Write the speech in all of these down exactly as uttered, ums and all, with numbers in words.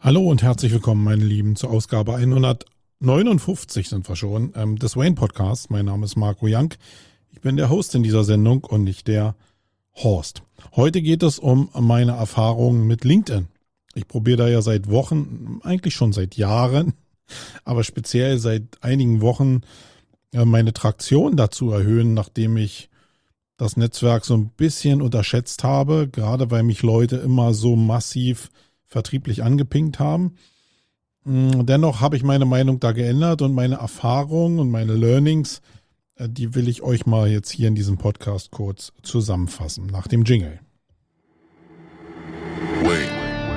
Hallo und herzlich willkommen, meine Lieben, zur Ausgabe hundertneunundfünfzig sind wir schon, ähm, des Wayne Podcasts. Mein Name ist Marco Young. Ich bin der Host in dieser Sendung und nicht der Horst. Heute geht es um meine Erfahrungen mit LinkedIn. Ich probiere da ja seit Wochen, eigentlich schon seit Jahren, aber speziell seit einigen Wochen äh, meine Traktion dazu erhöhen, nachdem ich das Netzwerk so ein bisschen unterschätzt habe, gerade weil mich Leute immer so massiv vertrieblich angepinkt haben. Dennoch habe ich meine Meinung da geändert und meine Erfahrungen und meine Learnings, die will ich euch mal jetzt hier in diesem Podcast kurz zusammenfassen, nach dem Jingle. Wait.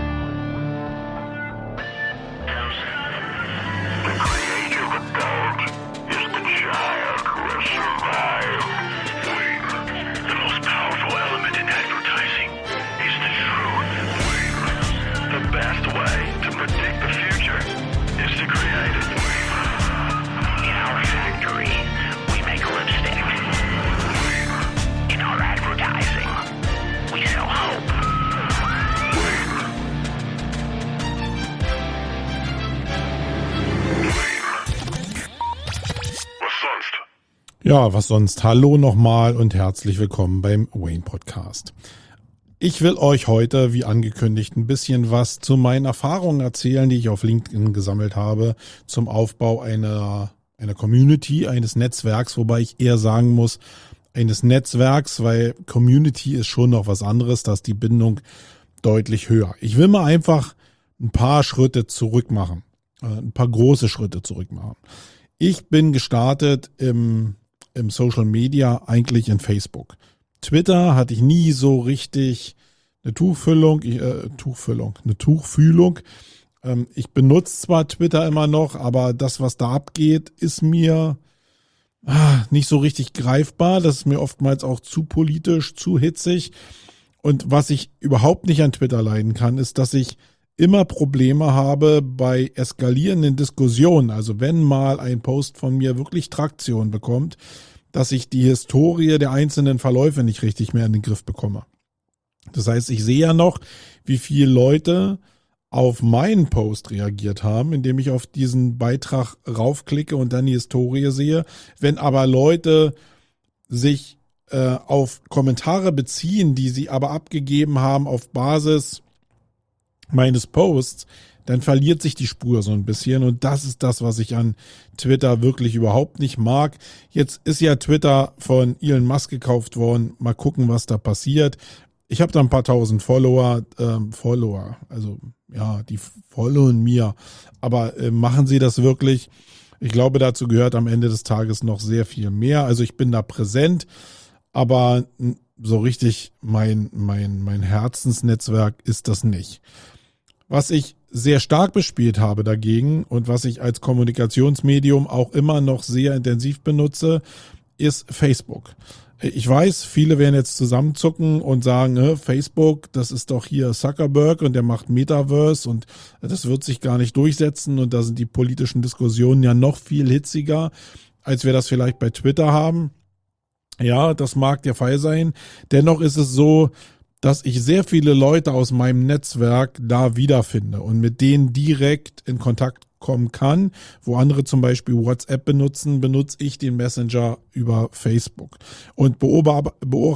Ja, was sonst? Hallo nochmal und herzlich willkommen beim Wayne Podcast. Ich will euch heute, wie angekündigt, ein bisschen was zu meinen Erfahrungen erzählen, die ich auf LinkedIn gesammelt habe, zum Aufbau einer, einer Community, eines Netzwerks, wobei ich eher sagen muss, eines Netzwerks, weil Community ist schon noch was anderes, da ist die Bindung deutlich höher. Ich will mal einfach ein paar Schritte zurück machen, ein paar große Schritte zurück machen. Ich bin gestartet im im Social Media eigentlich in Facebook. Twitter hatte ich nie so richtig eine Tuchfüllung, äh, Tuchfüllung, eine Tuchfühlung. Ähm, ich benutze zwar Twitter immer noch, aber das, was da abgeht, ist mir ah, nicht so richtig greifbar. Das ist mir oftmals auch zu politisch, zu hitzig. Und was ich überhaupt nicht an Twitter leiden kann, ist, dass ich immer Probleme habe bei eskalierenden Diskussionen. Also wenn mal ein Post von mir wirklich Traktion bekommt, dass ich die Historie der einzelnen Verläufe nicht richtig mehr in den Griff bekomme. Das heißt, ich sehe ja noch, wie viele Leute auf meinen Post reagiert haben, indem ich auf diesen Beitrag raufklicke und dann die Historie sehe. Wenn aber Leute sich äh, auf Kommentare beziehen, die sie aber abgegeben haben auf Basis meines Posts, dann verliert sich die Spur so ein bisschen und das ist das, was ich an Twitter wirklich überhaupt nicht mag. Jetzt ist ja Twitter von Elon Musk gekauft worden. Mal gucken, was da passiert. Ich habe da ein paar tausend Follower, ähm, Follower, also ja, die followen mir. Aber äh, machen sie das wirklich? Ich glaube, dazu gehört am Ende des Tages noch sehr viel mehr. Also ich bin da präsent, aber so richtig mein, mein, mein Herzensnetzwerk ist das nicht. Was ich sehr stark bespielt habe dagegen und was ich als Kommunikationsmedium auch immer noch sehr intensiv benutze, ist Facebook. Ich weiß, viele werden jetzt zusammenzucken und sagen, Facebook, das ist doch hier Zuckerberg und der macht Metaverse und das wird sich gar nicht durchsetzen und da sind die politischen Diskussionen ja noch viel hitziger, als wir das vielleicht bei Twitter haben. Ja, das mag der Fall sein. Dennoch ist es so, dass ich sehr viele Leute aus meinem Netzwerk da wiederfinde und mit denen direkt in Kontakt kommen kann. Wo andere zum Beispiel WhatsApp benutzen, benutze ich den Messenger über Facebook und beobachte,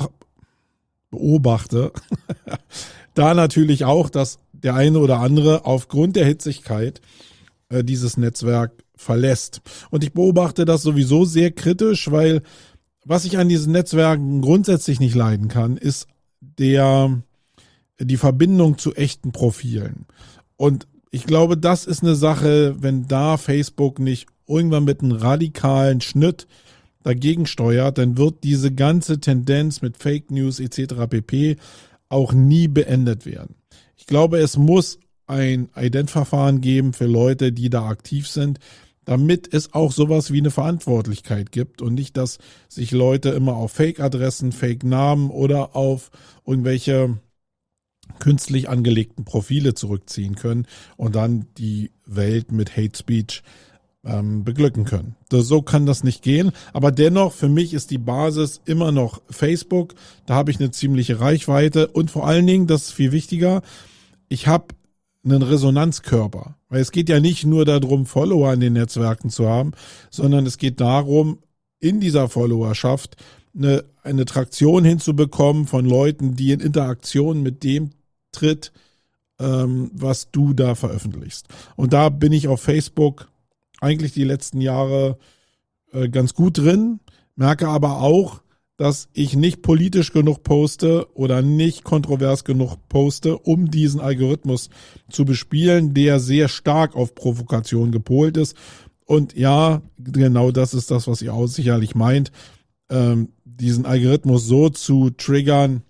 beobachte da natürlich auch, dass der eine oder andere aufgrund der Hitzigkeit äh, dieses Netzwerk verlässt. Und ich beobachte das sowieso sehr kritisch, weil was ich an diesen Netzwerken grundsätzlich nicht leiden kann, ist der die Verbindung zu echten Profilen. Und ich glaube, das ist eine Sache, wenn da Facebook nicht irgendwann mit einem radikalen Schnitt dagegen steuert, dann wird diese ganze Tendenz mit Fake News et cetera pp. Auch nie beendet werden. Ich glaube, es muss ein Identverfahren geben für Leute, die da aktiv sind, damit es auch sowas wie eine Verantwortlichkeit gibt und nicht, dass sich Leute immer auf Fake-Adressen, Fake-Namen oder auf irgendwelche künstlich angelegten Profile zurückziehen können und dann die Welt mit Hate Speech ähm, beglücken können. So kann das nicht gehen, aber dennoch, für mich ist die Basis immer noch Facebook. Da habe ich eine ziemliche Reichweite und vor allen Dingen, das ist viel wichtiger, ich habe einen Resonanzkörper. Weil es geht ja nicht nur darum, Follower in den Netzwerken zu haben, sondern es geht darum, in dieser Followerschaft eine, eine Traktion hinzubekommen von Leuten, die in Interaktion mit dem tritt, ähm, was du da veröffentlichst. Und da bin ich auf Facebook eigentlich die letzten Jahre äh, ganz gut drin, merke aber auch, dass ich nicht politisch genug poste oder nicht kontrovers genug poste, um diesen Algorithmus zu bespielen, der sehr stark auf Provokation gepolt ist. Und ja, genau das ist das, was ihr auch sicherlich meint, ähm, diesen Algorithmus so zu triggern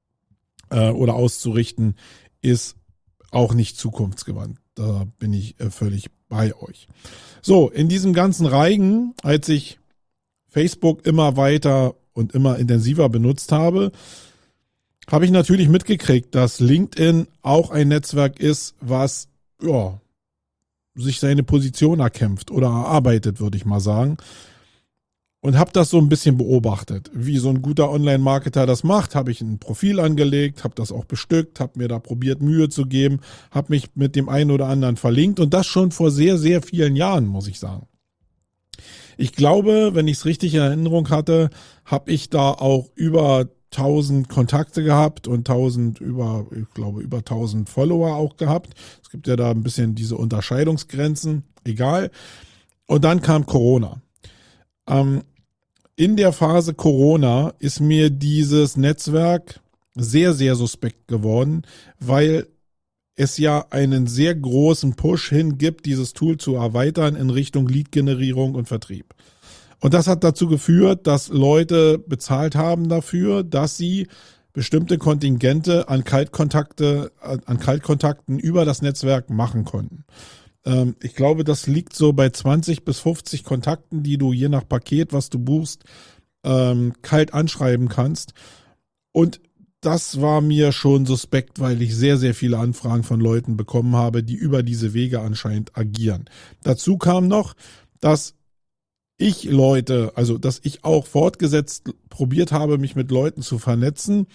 äh, oder auszurichten, ist auch nicht zukunftsgewandt. Da bin ich äh, völlig bei euch. So, in diesem ganzen Reigen, als ich Facebook immer weiter und immer intensiver benutzt habe, habe ich natürlich mitgekriegt, dass LinkedIn auch ein Netzwerk ist, was ja, sich seine Position erkämpft oder erarbeitet, würde ich mal sagen. Und habe das so ein bisschen beobachtet. Wie so ein guter Online-Marketer das macht, habe ich ein Profil angelegt, habe das auch bestückt, habe mir da probiert, Mühe zu geben, habe mich mit dem einen oder anderen verlinkt und das schon vor sehr, sehr vielen Jahren, muss ich sagen. Ich glaube, wenn ich es richtig in Erinnerung hatte, habe ich da auch über tausend Kontakte gehabt und tausend über, ich glaube, über tausend Follower auch gehabt. Es gibt ja da ein bisschen diese Unterscheidungsgrenzen, egal. Und dann kam Corona. Ähm, in der Phase Corona ist mir dieses Netzwerk sehr, sehr suspekt geworden, weil es ja einen sehr großen Push hin gibt, dieses Tool zu erweitern in Richtung Lead-Generierung und Vertrieb. Und das hat dazu geführt, dass Leute bezahlt haben dafür, dass sie bestimmte Kontingente an Kaltkontakte, an Kaltkontakten über das Netzwerk machen konnten. Ähm, ich glaube, das liegt so bei zwanzig bis fünfzig Kontakten, die du je nach Paket, was du buchst, ähm, kalt anschreiben kannst. Und das war mir schon suspekt, weil ich sehr, sehr viele Anfragen von Leuten bekommen habe, die über diese Wege anscheinend agieren. Dazu kam noch, dass ich Leute, also dass ich auch fortgesetzt probiert habe, mich mit Leuten zu vernetzen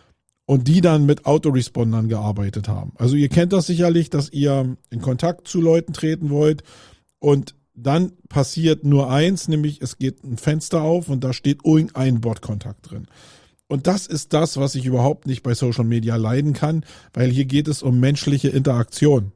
und die dann mit Autorespondern gearbeitet haben. Also ihr kennt das sicherlich, dass ihr in Kontakt zu Leuten treten wollt und dann passiert nur eins, nämlich es geht ein Fenster auf und da steht irgendein Bot-Kontakt drin. Und das ist das, was ich überhaupt nicht bei Social Media leiden kann, weil hier geht es um menschliche Interaktion.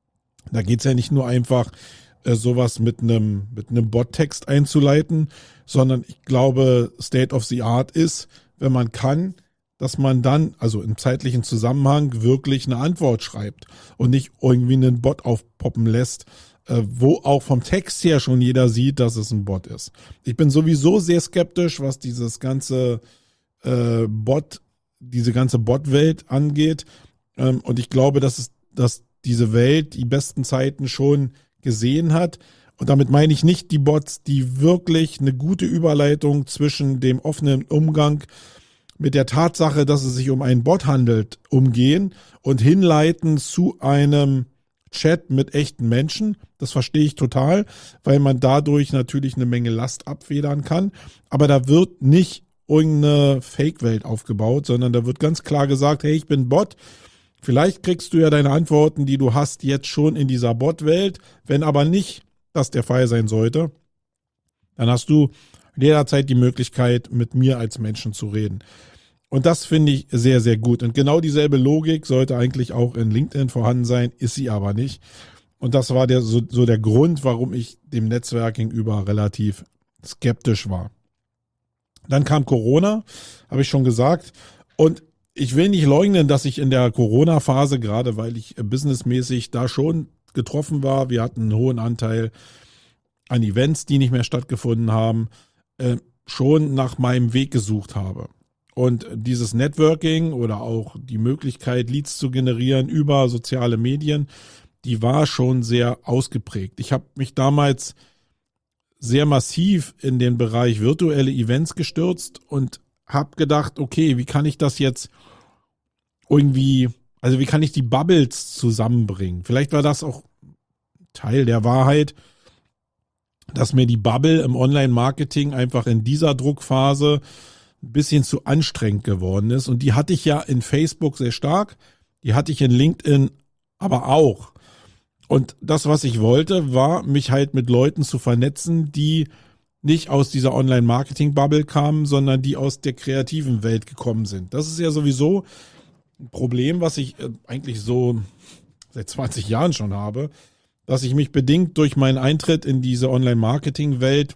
Da geht es ja nicht nur einfach, äh, sowas mit einem mit einem Bot-Text einzuleiten, sondern ich glaube, State of the Art ist, wenn man kann, dass man dann, also im zeitlichen Zusammenhang, wirklich eine Antwort schreibt und nicht irgendwie einen Bot aufpoppen lässt, äh, wo auch vom Text her schon jeder sieht, dass es ein Bot ist. Ich bin sowieso sehr skeptisch, was dieses ganze Äh, Bot, diese ganze Bot-Welt angeht. Ähm, und ich glaube, dass es, dass diese Welt die besten Zeiten schon gesehen hat. Und damit meine ich nicht die Bots, die wirklich eine gute Überleitung zwischen dem offenen Umgang mit der Tatsache, dass es sich um einen Bot handelt, umgehen und hinleiten zu einem Chat mit echten Menschen. Das verstehe ich total, weil man dadurch natürlich eine Menge Last abfedern kann. Aber da wird nicht irgendeine Fake-Welt aufgebaut, sondern da wird ganz klar gesagt, hey, ich bin Bot. Vielleicht kriegst du ja deine Antworten, die du hast, jetzt schon in dieser Bot-Welt. Wenn aber nicht das der Fall sein sollte, dann hast du jederzeit die Möglichkeit, mit mir als Menschen zu reden. Und das finde ich sehr, sehr gut. Und genau dieselbe Logik sollte eigentlich auch in LinkedIn vorhanden sein, ist sie aber nicht. Und das war der, so, so der Grund, warum ich dem Netzwerk gegenüber relativ skeptisch war. Dann kam Corona, habe ich schon gesagt. Und ich will nicht leugnen, dass ich in der Corona-Phase, gerade weil ich businessmäßig da schon getroffen war, wir hatten einen hohen Anteil an Events, die nicht mehr stattgefunden haben, äh, schon nach meinem Weg gesucht habe. Und dieses Networking oder auch die Möglichkeit, Leads zu generieren über soziale Medien, die war schon sehr ausgeprägt. Ich habe mich damals sehr massiv in den Bereich virtuelle Events gestürzt und habe gedacht, okay, wie kann ich das jetzt irgendwie, also wie kann ich die Bubbles zusammenbringen? Vielleicht war das auch Teil der Wahrheit, dass mir die Bubble im Online-Marketing einfach in dieser Druckphase ein bisschen zu anstrengend geworden ist. Und die hatte ich ja in Facebook sehr stark, die hatte ich in LinkedIn aber auch. Und das, was ich wollte, war, mich halt mit Leuten zu vernetzen, die nicht aus dieser Online-Marketing-Bubble kamen, sondern die aus der kreativen Welt gekommen sind. Das ist ja sowieso ein Problem, was ich eigentlich so seit zwanzig Jahren schon habe, dass ich mich bedingt durch meinen Eintritt in diese Online-Marketing-Welt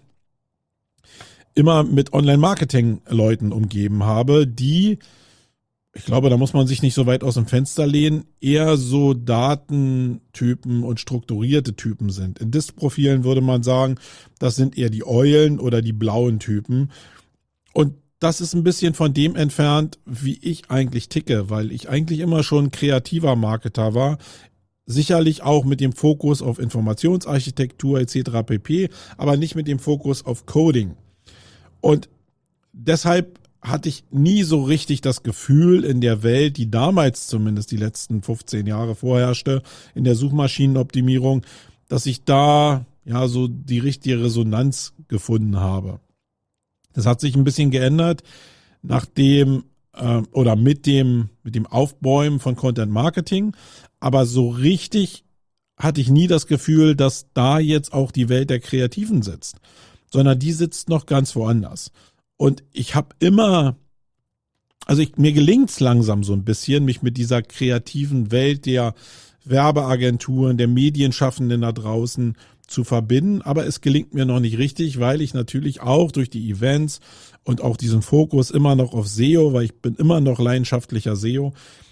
immer mit Online-Marketing-Leuten umgeben habe, die, ich glaube, da muss man sich nicht so weit aus dem Fenster lehnen, eher so Datentypen und strukturierte Typen sind. In Disk-Profilen würde man sagen, das sind eher die Eulen oder die blauen Typen. Und das ist ein bisschen von dem entfernt, wie ich eigentlich ticke, weil ich eigentlich immer schon kreativer Marketer war. Sicherlich auch mit dem Fokus auf Informationsarchitektur et cetera pp., aber nicht mit dem Fokus auf Coding. Und deshalb hatte ich nie so richtig das Gefühl in der Welt, die damals zumindest die letzten fünfzehn Jahre vorherrschte, in der Suchmaschinenoptimierung, dass ich da ja so die richtige Resonanz gefunden habe. Das hat sich ein bisschen geändert, nachdem äh, oder mit dem mit dem Aufbäumen von Content Marketing, aber so richtig hatte ich nie das Gefühl, dass da jetzt auch die Welt der Kreativen sitzt, sondern die sitzt noch ganz woanders. Und ich habe immer, also ich, mir gelingt es langsam so ein bisschen, mich mit dieser kreativen Welt der Werbeagenturen, der Medienschaffenden da draußen zu verbinden, aber es gelingt mir noch nicht richtig, weil ich natürlich auch durch die Events und auch diesen Fokus immer noch auf S E O, weil ich bin immer noch leidenschaftlicher S E O,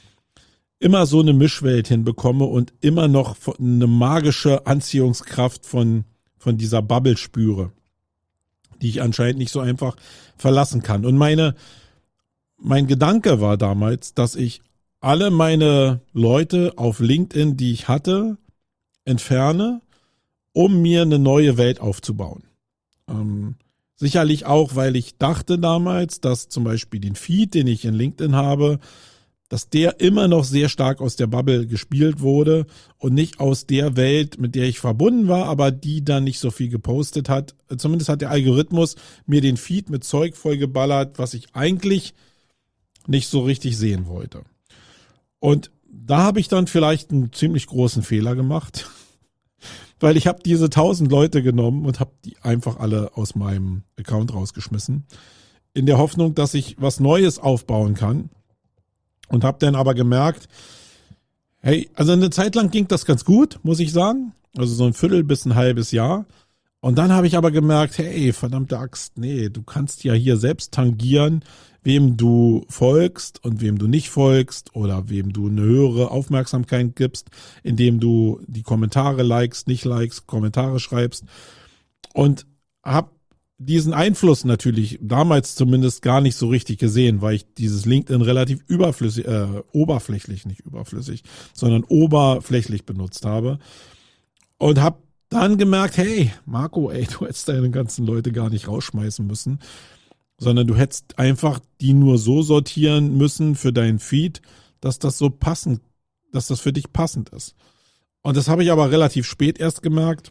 immer so eine Mischwelt hinbekomme und immer noch eine magische Anziehungskraft von, von dieser Bubble spüre, die ich anscheinend nicht so einfach verlassen kann. Und meine, mein Gedanke war damals, dass ich alle meine Leute auf LinkedIn, die ich hatte, entferne, um mir eine neue Welt aufzubauen. Ähm, sicherlich auch, weil ich dachte damals, dass zum Beispiel den Feed, den ich in LinkedIn habe, dass der immer noch sehr stark aus der Bubble gespielt wurde und nicht aus der Welt, mit der ich verbunden war, aber die dann nicht so viel gepostet hat. Zumindest hat der Algorithmus mir den Feed mit Zeug vollgeballert, was ich eigentlich nicht so richtig sehen wollte. Und da habe ich dann vielleicht einen ziemlich großen Fehler gemacht, weil ich habe diese tausend Leute genommen und habe die einfach alle aus meinem Account rausgeschmissen, in der Hoffnung, dass ich was Neues aufbauen kann. Und habe dann aber gemerkt, hey, also eine Zeit lang ging das ganz gut, muss ich sagen. Also so ein Viertel bis ein halbes Jahr. Und dann habe ich aber gemerkt, hey, verdammte Axt, nee, du kannst ja hier selbst tangieren, wem du folgst und wem du nicht folgst oder wem du eine höhere Aufmerksamkeit gibst, indem du die Kommentare likest, nicht likest, Kommentare schreibst. Und habe diesen Einfluss natürlich damals zumindest gar nicht so richtig gesehen, weil ich dieses LinkedIn relativ überflüssig, äh, oberflächlich, nicht überflüssig, sondern oberflächlich benutzt habe und habe dann gemerkt, hey, Marco, ey, du hättest deine ganzen Leute gar nicht rausschmeißen müssen, sondern du hättest einfach die nur so sortieren müssen für deinen Feed, dass das so passend, dass das für dich passend ist. Und das habe ich aber relativ spät erst gemerkt.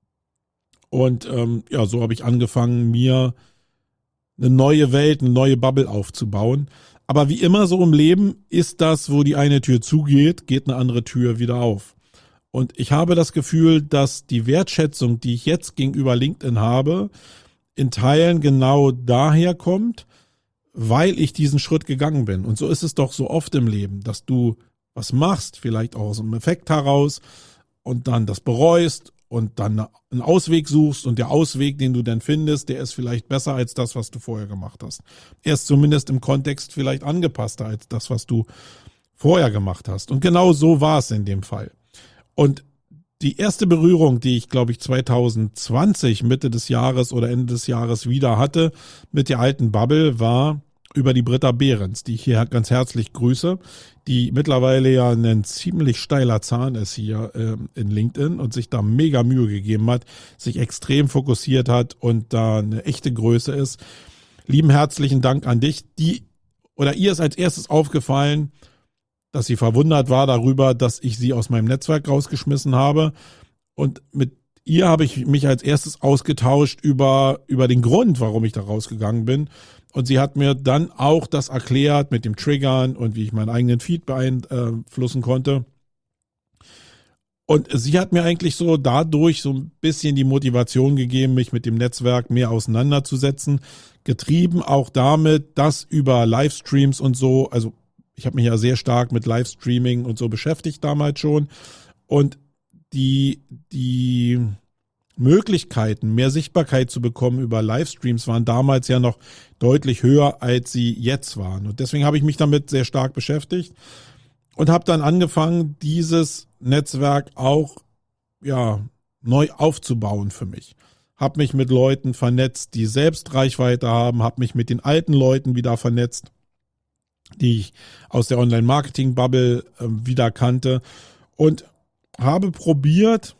Und ähm, ja, so habe ich angefangen, mir eine neue Welt, eine neue Bubble aufzubauen. Aber wie immer so im Leben ist das, wo die eine Tür zugeht, geht eine andere Tür wieder auf. Und ich habe das Gefühl, dass die Wertschätzung, die ich jetzt gegenüber LinkedIn habe, in Teilen genau daher kommt, weil ich diesen Schritt gegangen bin. Und so ist es doch so oft im Leben, dass du was machst, vielleicht auch aus einem Effekt heraus und dann das bereust und dann einen Ausweg suchst und der Ausweg, den du dann findest, der ist vielleicht besser als das, was du vorher gemacht hast. Er ist zumindest im Kontext vielleicht angepasster als das, was du vorher gemacht hast. Und genau so war es in dem Fall. Und die erste Berührung, die ich, glaube ich, zwanzig zwanzig, Mitte des Jahres oder Ende des Jahres wieder hatte mit der alten Bubble, war über die Britta Behrens, die ich hier ganz herzlich grüße, die mittlerweile ja ein ziemlich steiler Zahn ist hier äh, in LinkedIn und sich da mega Mühe gegeben hat, sich extrem fokussiert hat und da eine echte Größe ist. Lieben herzlichen Dank an dich. Die oder ihr ist als erstes aufgefallen, dass sie verwundert war darüber, dass ich sie aus meinem Netzwerk rausgeschmissen habe. Und mit ihr habe ich mich als erstes ausgetauscht über, über den Grund, warum ich da rausgegangen bin. Und sie hat mir dann auch das erklärt mit dem Triggern und wie ich meinen eigenen Feed beeinflussen konnte. Und sie hat mir eigentlich so dadurch so ein bisschen die Motivation gegeben, mich mit dem Netzwerk mehr auseinanderzusetzen. Getrieben auch damit, dass über Livestreams und so, also ich habe mich ja sehr stark mit Livestreaming und so beschäftigt damals schon. Und die, die Möglichkeiten, mehr Sichtbarkeit zu bekommen über Livestreams waren damals ja noch deutlich höher, als sie jetzt waren. Und deswegen habe ich mich damit sehr stark beschäftigt. Und habe dann angefangen, dieses Netzwerk auch ja neu aufzubauen für mich. Habe mich mit Leuten vernetzt, die selbst Reichweite haben, habe mich mit den alten Leuten wieder vernetzt, die ich aus der Online-Marketing-Bubble äh, wieder kannte und habe probiert,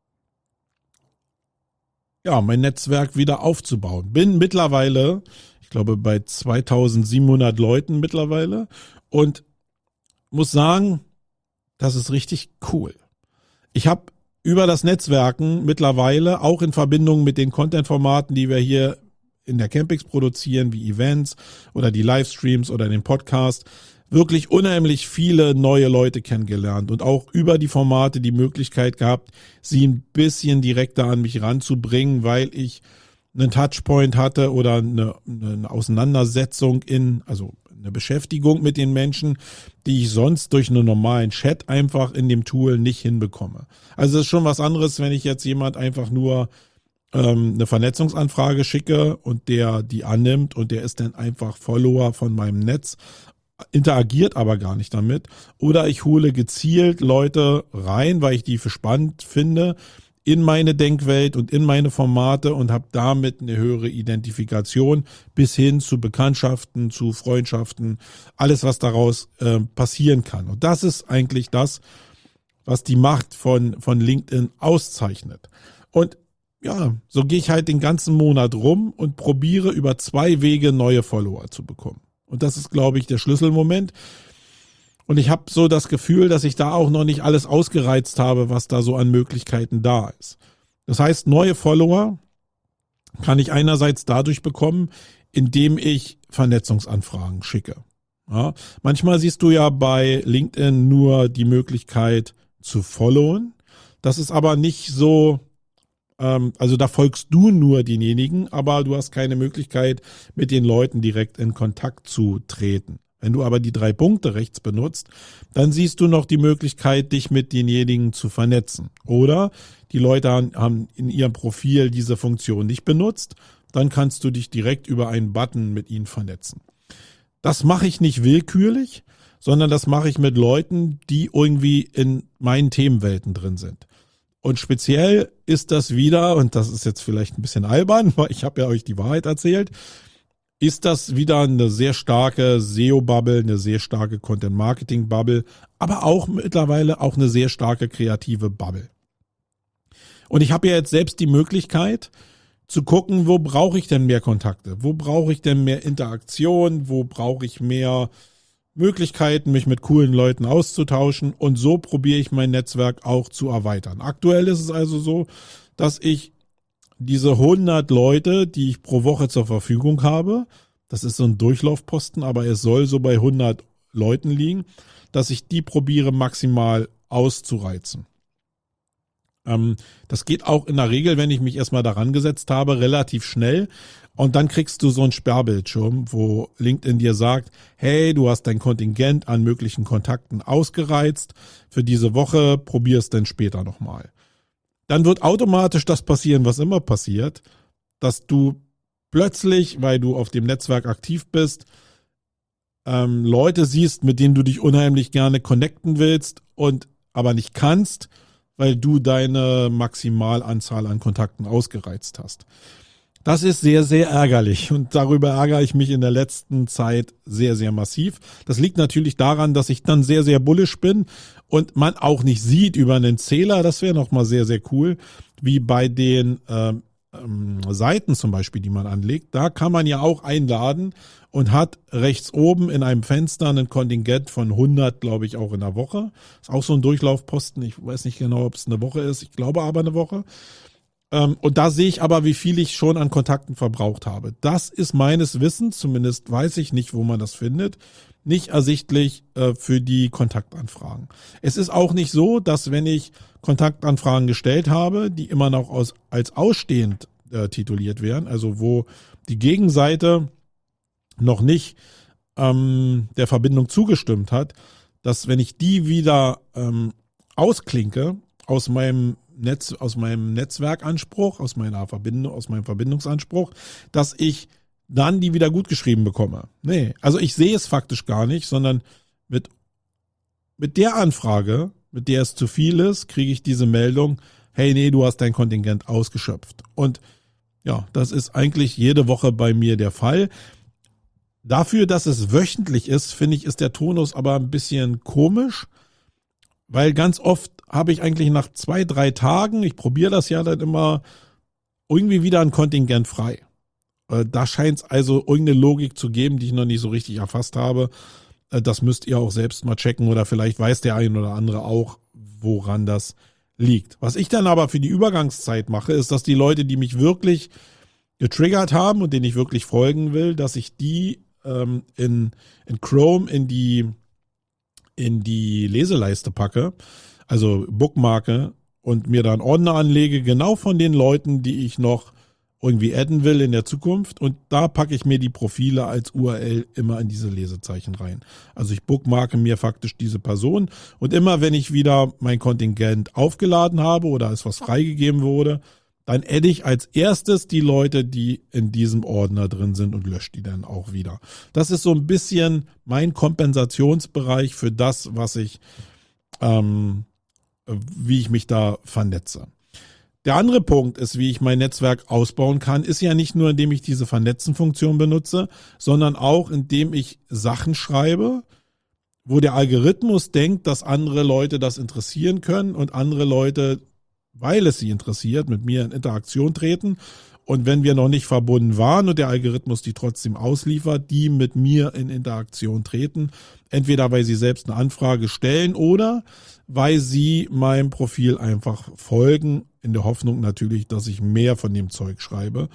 ja, mein Netzwerk wieder aufzubauen. Bin mittlerweile, ich glaube, bei zweitausendsiebenhundert Leuten mittlerweile und muss sagen, das ist richtig cool. Ich habe über das Netzwerken mittlerweile auch in Verbindung mit den Content-Formaten, die wir hier in der Campix produzieren, wie Events oder die Livestreams oder den Podcast, wirklich unheimlich viele neue Leute kennengelernt und auch über die Formate die Möglichkeit gehabt, sie ein bisschen direkter an mich ranzubringen, weil ich einen Touchpoint hatte oder eine, eine Auseinandersetzung in, also eine Beschäftigung mit den Menschen, die ich sonst durch einen normalen Chat einfach in dem Tool nicht hinbekomme. Also es ist schon was anderes, wenn ich jetzt jemand einfach nur ähm, eine Vernetzungsanfrage schicke und der die annimmt und der ist dann einfach Follower von meinem Netz, interagiert aber gar nicht damit. Oder ich hole gezielt Leute rein, weil ich die für spannend finde, in meine Denkwelt und in meine Formate und habe damit eine höhere Identifikation bis hin zu Bekanntschaften, zu Freundschaften, alles, was daraus äh, passieren kann. Und das ist eigentlich das, was die Macht von, von LinkedIn auszeichnet. Und ja, so gehe ich halt den ganzen Monat rum und probiere über zwei Wege neue Follower zu bekommen. Und das ist, glaube ich, der Schlüsselmoment. Und ich habe so das Gefühl, dass ich da auch noch nicht alles ausgereizt habe, was da so an Möglichkeiten da ist. Das heißt, neue Follower kann ich einerseits dadurch bekommen, indem ich Vernetzungsanfragen schicke. Ja, manchmal siehst du ja bei LinkedIn nur die Möglichkeit zu followen. Das ist aber nicht so, ähm, also da folgst du nur denjenigen, aber du hast keine Möglichkeit, mit den Leuten direkt in Kontakt zu treten. Wenn du aber die drei Punkte rechts benutzt, dann siehst du noch die Möglichkeit, dich mit denjenigen zu vernetzen. Oder die Leute haben in ihrem Profil diese Funktion nicht benutzt, dann kannst du dich direkt über einen Button mit ihnen vernetzen. Das mache ich nicht willkürlich, sondern das mache ich mit Leuten, die irgendwie in meinen Themenwelten drin sind. Und speziell ist das wieder, und das ist jetzt vielleicht ein bisschen albern, weil ich habe ja euch die Wahrheit erzählt, ist das wieder eine sehr starke S E O-Bubble, eine sehr starke Content-Marketing-Bubble, aber auch mittlerweile auch eine sehr starke kreative Bubble. Und ich habe ja jetzt selbst die Möglichkeit zu gucken, wo brauche ich denn mehr Kontakte, wo brauche ich denn mehr Interaktion, wo brauche ich mehr Möglichkeiten, mich mit coolen Leuten auszutauschen, und so probiere ich mein Netzwerk auch zu erweitern. Aktuell ist es also so, dass ich diese hundert Leute, die ich pro Woche zur Verfügung habe, das ist so ein Durchlaufposten, aber es soll so bei hundert Leuten liegen, dass ich die probiere maximal auszureizen. Ähm, das geht auch in der Regel, wenn ich mich erstmal daran gesetzt habe, relativ schnell. Und dann kriegst du so einen Sperrbildschirm, wo LinkedIn dir sagt, hey, du hast dein Kontingent an möglichen Kontakten ausgereizt. Für diese Woche probier es dann später nochmal. Dann wird automatisch das passieren, was immer passiert, dass du plötzlich, weil du auf dem Netzwerk aktiv bist, ähm, Leute siehst, mit denen du dich unheimlich gerne connecten willst und aber nicht kannst, weil du deine Maximalanzahl an Kontakten ausgereizt hast. Das ist sehr, sehr ärgerlich und darüber ärgere ich mich in der letzten Zeit sehr, sehr massiv. Das liegt natürlich daran, dass ich dann sehr, sehr bullisch bin und man auch nicht sieht über einen Zähler. Das wäre nochmal sehr, sehr cool, wie bei den ähm, ähm, Seiten zum Beispiel, die man anlegt. Da kann man ja auch einladen und hat rechts oben in einem Fenster ein Kontingent von hundert, glaube ich, auch in der Woche. Ist auch so ein Durchlaufposten. Ich weiß nicht genau, ob es eine Woche ist. Ich glaube aber eine Woche. Und da sehe ich aber, wie viel ich schon an Kontakten verbraucht habe. Das ist meines Wissens, zumindest weiß ich nicht, wo man das findet, nicht ersichtlich äh, für die Kontaktanfragen. Es ist auch nicht so, dass wenn ich Kontaktanfragen gestellt habe, die immer noch aus, als ausstehend äh, tituliert werden, also wo die Gegenseite noch nicht ähm, der Verbindung zugestimmt hat, dass wenn ich die wieder ähm, ausklinke aus meinem Netz, aus meinem Netzwerkanspruch, aus meiner Verbindung, aus meinem Verbindungsanspruch, dass ich dann die wieder gut geschrieben bekomme. Nee, also ich sehe es faktisch gar nicht, sondern mit, mit der Anfrage, mit der es zu viel ist, kriege ich diese Meldung, hey, nee, du hast dein Kontingent ausgeschöpft. Und ja, das ist eigentlich jede Woche bei mir der Fall. Dafür, dass es wöchentlich ist, finde ich, ist der Tonus aber ein bisschen komisch, weil ganz oft habe ich eigentlich nach zwei, drei Tagen, ich probiere das ja dann immer, irgendwie wieder ein Kontingent frei. Da scheint es also irgendeine Logik zu geben, die ich noch nicht so richtig erfasst habe. Das müsst ihr auch selbst mal checken oder vielleicht weiß der ein oder andere auch, woran das liegt. Was ich dann aber für die Übergangszeit mache, ist, dass die Leute, die mich wirklich getriggert haben und denen ich wirklich folgen will, dass ich die ähm, in, in Chrome in die, in die Leseleiste packe, also bookmarke und mir dann Ordner anlege, genau von den Leuten, die ich noch irgendwie adden will in der Zukunft, und da packe ich mir die Profile als U R L immer in diese Lesezeichen rein. Also ich bookmarke mir faktisch diese Person, und immer wenn ich wieder mein Kontingent aufgeladen habe oder es was freigegeben wurde, dann adde ich als erstes die Leute, die in diesem Ordner drin sind, und lösche die dann auch wieder. Das ist so ein bisschen mein Kompensationsbereich für das, was ich, ähm, wie ich mich da vernetze. Der andere Punkt ist, wie ich mein Netzwerk ausbauen kann, ist ja nicht nur, indem ich diese Vernetzen-Funktion benutze, sondern auch, indem ich Sachen schreibe, wo der Algorithmus denkt, dass andere Leute das interessieren können und andere Leute, weil es sie interessiert, mit mir in Interaktion treten. Und wenn wir noch nicht verbunden waren und der Algorithmus die trotzdem ausliefert, die mit mir in Interaktion treten. Entweder weil sie selbst eine Anfrage stellen oder weil sie meinem Profil einfach folgen, in der Hoffnung natürlich, dass ich mehr von dem Zeug schreibe.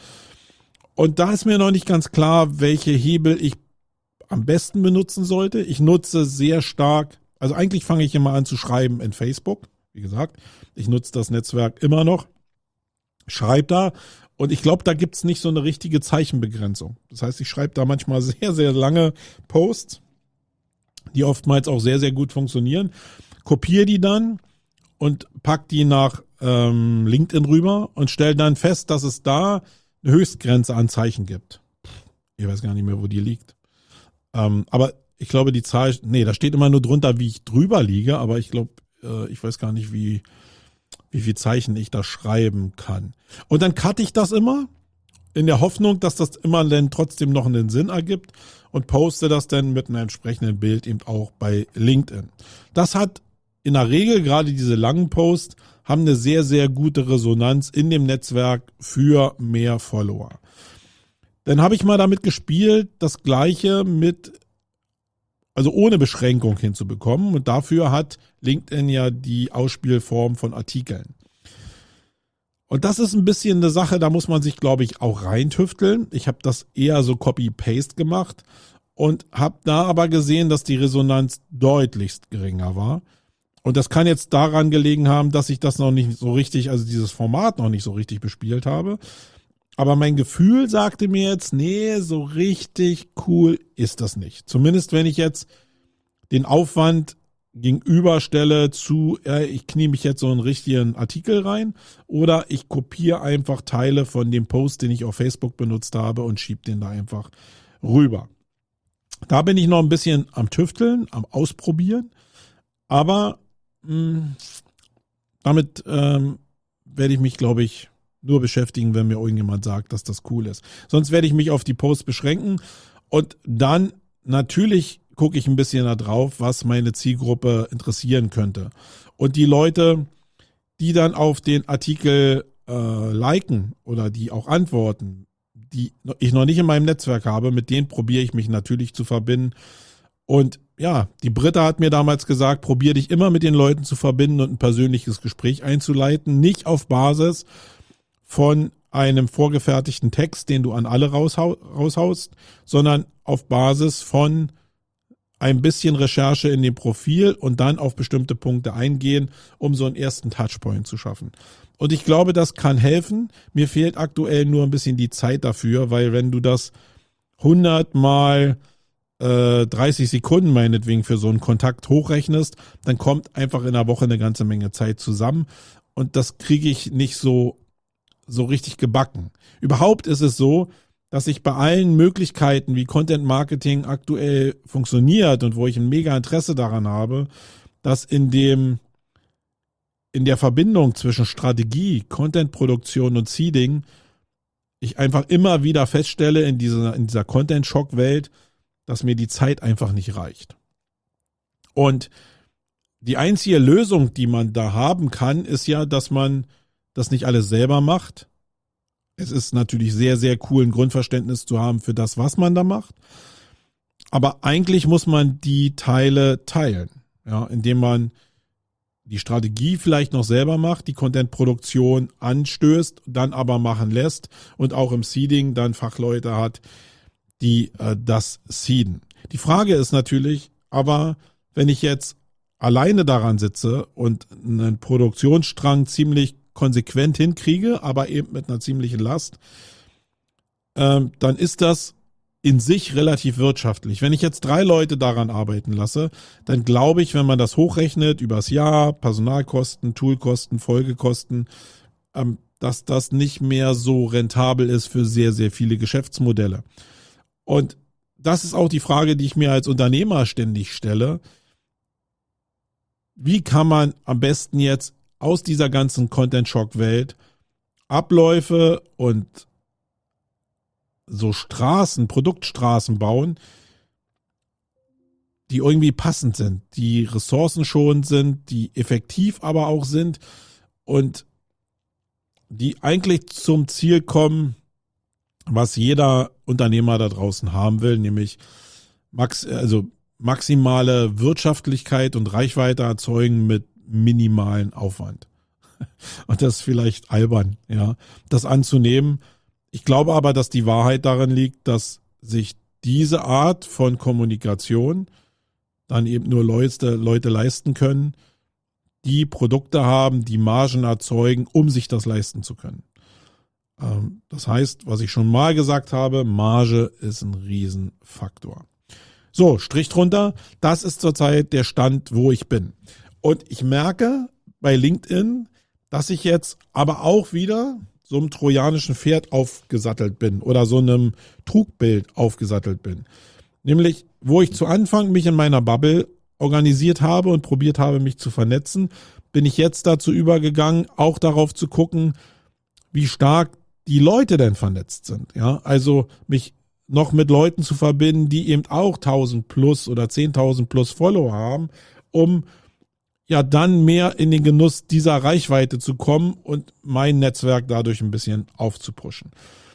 Und da ist mir noch nicht ganz klar, welche Hebel ich am besten benutzen sollte. Ich nutze sehr stark, also eigentlich fange ich immer an zu schreiben in Facebook. Wie gesagt, ich nutze das Netzwerk immer noch, schreibe da. Und ich glaube, da gibt es nicht so eine richtige Zeichenbegrenzung. Das heißt, ich schreibe da manchmal sehr, sehr lange Posts, die oftmals auch sehr, sehr gut funktionieren, kopiere die dann und pack die nach ähm, LinkedIn rüber und stelle dann fest, dass es da eine Höchstgrenze an Zeichen gibt. Ich weiß gar nicht mehr, wo die liegt. Ähm, aber ich glaube, die Zahl, nee, da steht immer nur drunter, wie ich drüber liege, aber ich glaube, äh, ich weiß gar nicht, wie... wie viel Zeichen ich da schreiben kann. Und dann cutte ich das immer, in der Hoffnung, dass das immer dann trotzdem noch einen Sinn ergibt, und poste das dann mit einem entsprechenden Bild eben auch bei LinkedIn. Das hat in der Regel, gerade diese langen Posts, haben eine sehr, sehr gute Resonanz in dem Netzwerk für mehr Follower. Dann habe ich mal damit gespielt, das Gleiche mit, also ohne Beschränkung hinzubekommen, und dafür hat LinkedIn ja die Ausspielform von Artikeln. Und das ist ein bisschen eine Sache, da muss man sich, glaube ich, auch reintüfteln. Ich habe das eher so Copy-Paste gemacht und habe da aber gesehen, dass die Resonanz deutlichst geringer war. Und das kann jetzt daran gelegen haben, dass ich das noch nicht so richtig, also dieses Format noch nicht so richtig bespielt habe. Aber mein Gefühl sagte mir jetzt, nee, so richtig cool ist das nicht. Zumindest wenn ich jetzt den Aufwand gegenüberstelle zu, äh, ich knie mich jetzt so einen richtigen Artikel rein, oder ich kopiere einfach Teile von dem Post, den ich auf Facebook benutzt habe, und schiebe den da einfach rüber. Da bin ich noch ein bisschen am Tüfteln, am Ausprobieren, aber mh, damit ähm, werde ich mich, glaube ich, nur beschäftigen, wenn mir irgendjemand sagt, dass das cool ist. Sonst werde ich mich auf die Posts beschränken, und dann natürlich gucke ich ein bisschen da drauf, was meine Zielgruppe interessieren könnte. Und die Leute, die dann auf den Artikel äh, liken oder die auch antworten, die ich noch nicht in meinem Netzwerk habe, mit denen probiere ich mich natürlich zu verbinden. Und ja, die Britta hat mir damals gesagt, probier dich immer mit den Leuten zu verbinden und ein persönliches Gespräch einzuleiten, nicht auf Basis von einem vorgefertigten Text, den du an alle raushau- raushaust, sondern auf Basis von ein bisschen Recherche in dem Profil und dann auf bestimmte Punkte eingehen, um so einen ersten Touchpoint zu schaffen. Und ich glaube, das kann helfen. Mir fehlt aktuell nur ein bisschen die Zeit dafür, weil wenn du das hundert mal äh, dreißig Sekunden meinetwegen für so einen Kontakt hochrechnest, dann kommt einfach in der Woche eine ganze Menge Zeit zusammen und das kriege ich nicht so, so richtig gebacken. Überhaupt ist es so, dass ich bei allen Möglichkeiten, wie Content Marketing aktuell funktioniert und wo ich ein mega Interesse daran habe, dass in dem, in der Verbindung zwischen Strategie, Content-Produktion und Seeding ich einfach immer wieder feststelle in dieser, in dieser Content-Shock-Welt, dass mir die Zeit einfach nicht reicht. Und die einzige Lösung, die man da haben kann, ist ja, dass man das nicht alles selber macht. Es ist natürlich sehr, sehr cool, ein Grundverständnis zu haben für das, was man da macht. Aber eigentlich muss man die Teile teilen, ja, indem man die Strategie vielleicht noch selber macht, die Content-Produktion anstößt, dann aber machen lässt und auch im Seeding dann Fachleute hat, die äh, das seeden. Die Frage ist natürlich, aber wenn ich jetzt alleine daran sitze und einen Produktionsstrang ziemlich konsequent hinkriege, aber eben mit einer ziemlichen Last, ähm, dann ist das in sich relativ wirtschaftlich. Wenn ich jetzt drei Leute daran arbeiten lasse, dann glaube ich, wenn man das hochrechnet übers Jahr, Personalkosten, Toolkosten, Folgekosten, ähm, dass das nicht mehr so rentabel ist für sehr, sehr viele Geschäftsmodelle. Und das ist auch die Frage, die ich mir als Unternehmer ständig stelle. Wie kann man am besten jetzt aus dieser ganzen Content-Shock-Welt Abläufe und so Straßen, Produktstraßen bauen, die irgendwie passend sind, die ressourcenschonend sind, die effektiv aber auch sind und die eigentlich zum Ziel kommen, was jeder Unternehmer da draußen haben will, nämlich max, also maximale Wirtschaftlichkeit und Reichweite erzeugen mit minimalen Aufwand. Und das ist vielleicht albern, ja, das anzunehmen. Ich glaube aber, dass die Wahrheit darin liegt, dass sich diese Art von Kommunikation dann eben nur Leute, Leute leisten können, die Produkte haben, die Margen erzeugen, um sich das leisten zu können. Ähm, das heißt, was ich schon mal gesagt habe, Marge ist ein Riesenfaktor. So, Strich drunter, das ist zurzeit der Stand, wo ich bin. Und ich merke bei LinkedIn, dass ich jetzt aber auch wieder so einem trojanischen Pferd aufgesattelt bin oder so einem Trugbild aufgesattelt bin. Nämlich, wo ich zu Anfang mich in meiner Bubble organisiert habe und probiert habe, mich zu vernetzen, bin ich jetzt dazu übergegangen, auch darauf zu gucken, wie stark die Leute denn vernetzt sind. Ja, also mich noch mit Leuten zu verbinden, die eben auch tausend plus oder zehntausend plus Follower haben, um ja dann mehr in den Genuss dieser Reichweite zu kommen und mein Netzwerk dadurch ein bisschen aufzupushen.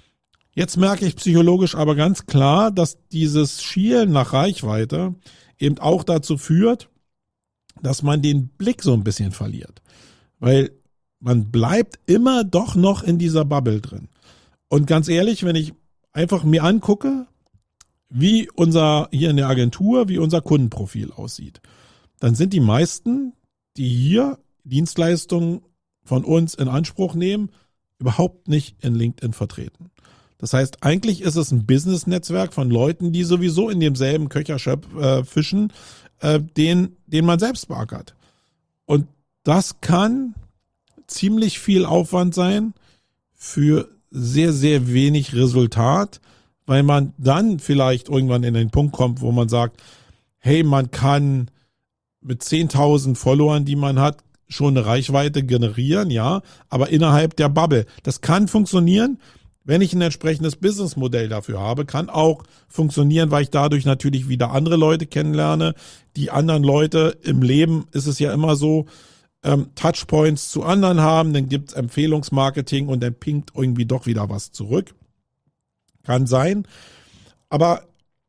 Jetzt merke ich psychologisch aber ganz klar, dass dieses Schielen nach Reichweite eben auch dazu führt, dass man den Blick so ein bisschen verliert. Weil man bleibt immer doch noch in dieser Bubble drin. Und ganz ehrlich, wenn ich einfach mir angucke, wie unser, hier in der Agentur, wie unser Kundenprofil aussieht, dann sind die meisten, die hier Dienstleistungen von uns in Anspruch nehmen, überhaupt nicht in LinkedIn vertreten. Das heißt, eigentlich ist es ein Business-Netzwerk von Leuten, die sowieso in demselben Köcher schöp, äh, fischen, äh, den, den man selbst beackert. Und das kann ziemlich viel Aufwand sein für sehr, sehr wenig Resultat, weil man dann vielleicht irgendwann in den Punkt kommt, wo man sagt, hey, man kann mit zehntausend Followern, die man hat, schon eine Reichweite generieren, ja, aber innerhalb der Bubble. Das kann funktionieren, wenn ich ein entsprechendes Businessmodell dafür habe, kann auch funktionieren, weil ich dadurch natürlich wieder andere Leute kennenlerne. Die anderen Leute im Leben ist es ja immer so, ähm, Touchpoints zu anderen haben, dann gibt's Empfehlungsmarketing und dann pinkt irgendwie doch wieder was zurück. Kann sein, aber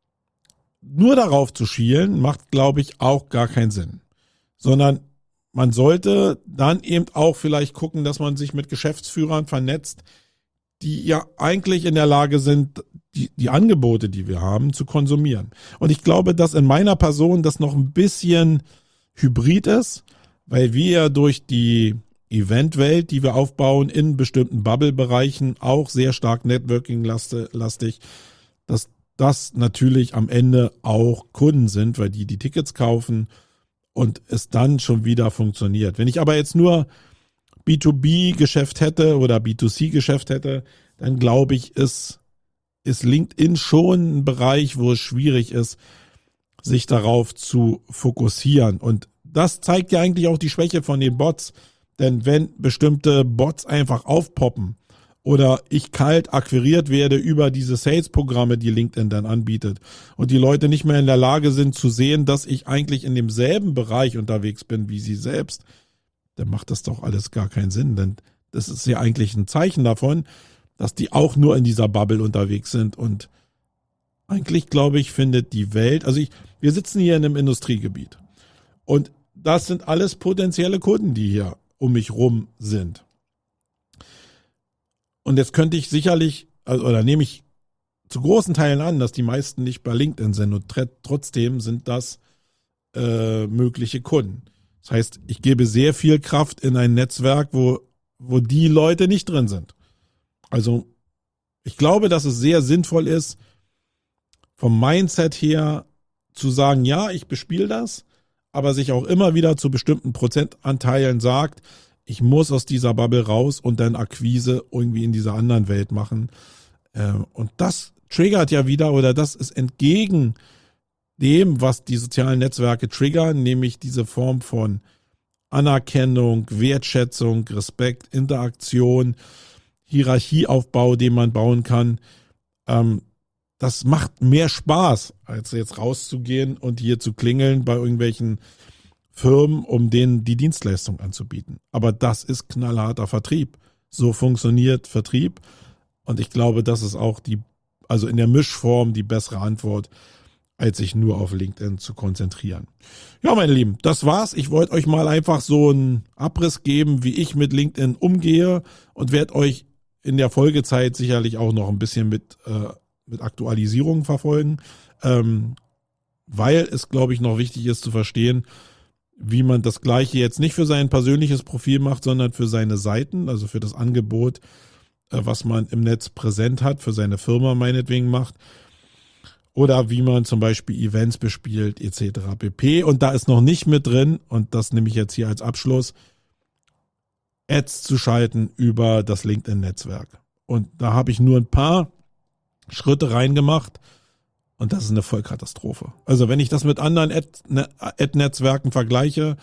nur darauf zu schielen, macht, glaube ich, auch gar keinen Sinn. Sondern man sollte dann eben auch vielleicht gucken, dass man sich mit Geschäftsführern vernetzt, die ja eigentlich in der Lage sind, die, die Angebote, die wir haben, zu konsumieren. Und ich glaube, dass in meiner Person das noch ein bisschen hybrid ist, weil wir ja durch die Eventwelt, die wir aufbauen, in bestimmten Bubble-Bereichen auch sehr stark Networking-lastig, dass das natürlich am Ende auch Kunden sind, weil die die Tickets kaufen und es dann schon wieder funktioniert. Wenn ich aber jetzt nur B zwei B-Geschäft hätte oder B zwei C-Geschäft hätte, dann glaube ich, ist, ist LinkedIn schon ein Bereich, wo es schwierig ist, sich darauf zu fokussieren. Und das zeigt ja eigentlich auch die Schwäche von den Bots. Denn wenn bestimmte Bots einfach aufpoppen oder ich kalt akquiriert werde über diese Sales-Programme, die LinkedIn dann anbietet und die Leute nicht mehr in der Lage sind zu sehen, dass ich eigentlich in demselben Bereich unterwegs bin wie sie selbst, dann macht das doch alles gar keinen Sinn. Denn das ist ja eigentlich ein Zeichen davon, dass die auch nur in dieser Bubble unterwegs sind. Und eigentlich, glaube ich, findet die Welt, also ich, wir sitzen hier in einem Industriegebiet und das sind alles potenzielle Kunden, die hier um mich rum sind. Und jetzt könnte ich sicherlich, also, oder nehme ich zu großen Teilen an, dass die meisten nicht bei LinkedIn sind und trotzdem sind das äh, mögliche Kunden. Das heißt, ich gebe sehr viel Kraft in ein Netzwerk, wo, wo die Leute nicht drin sind. Also ich glaube, dass es sehr sinnvoll ist, vom Mindset her zu sagen, ja, ich bespiele das, aber sich auch immer wieder zu bestimmten Prozentanteilen sagt, ich muss aus dieser Bubble raus und dann Akquise irgendwie in dieser anderen Welt machen. Und das triggert ja wieder, oder das ist entgegen dem, was die sozialen Netzwerke triggern, nämlich diese Form von Anerkennung, Wertschätzung, Respekt, Interaktion, Hierarchieaufbau, den man bauen kann. Das macht mehr Spaß, als jetzt rauszugehen und hier zu klingeln bei irgendwelchen Firmen, um denen die Dienstleistung anzubieten. Aber das ist knallharter Vertrieb. So funktioniert Vertrieb. Und ich glaube, das ist auch die, also in der Mischform die bessere Antwort, als sich nur auf LinkedIn zu konzentrieren. Ja, meine Lieben, das war's. Ich wollte euch mal einfach so einen Abriss geben, wie ich mit LinkedIn umgehe und werde euch in der Folgezeit sicherlich auch noch ein bisschen mit äh, mit Aktualisierungen verfolgen, ähm, weil es, glaube ich, noch wichtig ist zu verstehen, wie man das Gleiche jetzt nicht für sein persönliches Profil macht, sondern für seine Seiten, also für das Angebot, äh, was man im Netz präsent hat, für seine Firma meinetwegen macht, oder wie man zum Beispiel Events bespielt, et cetera pp. Und da ist noch nicht mit drin, und das nehme ich jetzt hier als Abschluss, Ads zu schalten über das LinkedIn-Netzwerk. Und da habe ich nur ein paar Schritte reingemacht und das ist eine Vollkatastrophe. Also wenn ich das mit anderen Ad-Netzwerken vergleiche,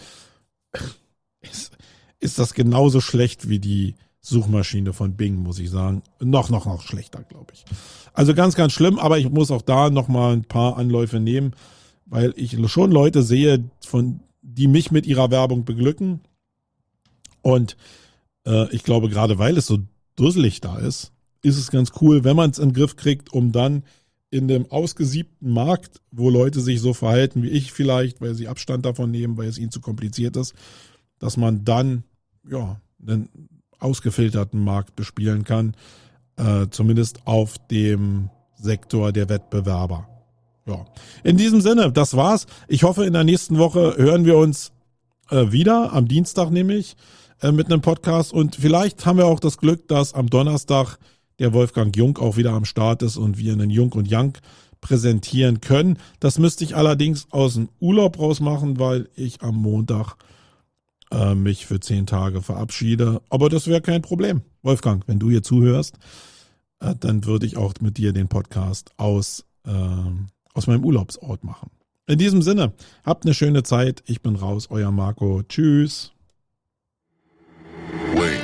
ist, ist das genauso schlecht wie die Suchmaschine von Bing, muss ich sagen. Noch, noch, noch schlechter, glaube ich. Also ganz, ganz schlimm, aber ich muss auch da nochmal ein paar Anläufe nehmen, weil ich schon Leute sehe, von, die mich mit ihrer Werbung beglücken. Und äh, ich glaube, gerade weil es so dusselig da ist, ist es ganz cool, wenn man es in den Griff kriegt, um dann in dem ausgesiebten Markt, wo Leute sich so verhalten wie ich vielleicht, weil sie Abstand davon nehmen, weil es ihnen zu kompliziert ist, dass man dann ja einen ausgefilterten Markt bespielen kann, äh, zumindest auf dem Sektor der Wettbewerber. Ja, in diesem Sinne, das war's. Ich hoffe, in der nächsten Woche hören wir uns äh, wieder, am Dienstag nämlich, äh, mit einem Podcast, und vielleicht haben wir auch das Glück, dass am Donnerstag der Wolfgang Jung auch wieder am Start ist und wir einen Jung und Young präsentieren können. Das müsste ich allerdings aus dem Urlaub raus machen, weil ich am Montag äh, mich für zehn Tage verabschiede. Aber das wäre kein Problem. Wolfgang, wenn du hier zuhörst, äh, dann würde ich auch mit dir den Podcast aus, äh, aus meinem Urlaubsort machen. In diesem Sinne, habt eine schöne Zeit. Ich bin raus, euer Marco. Tschüss. Wait.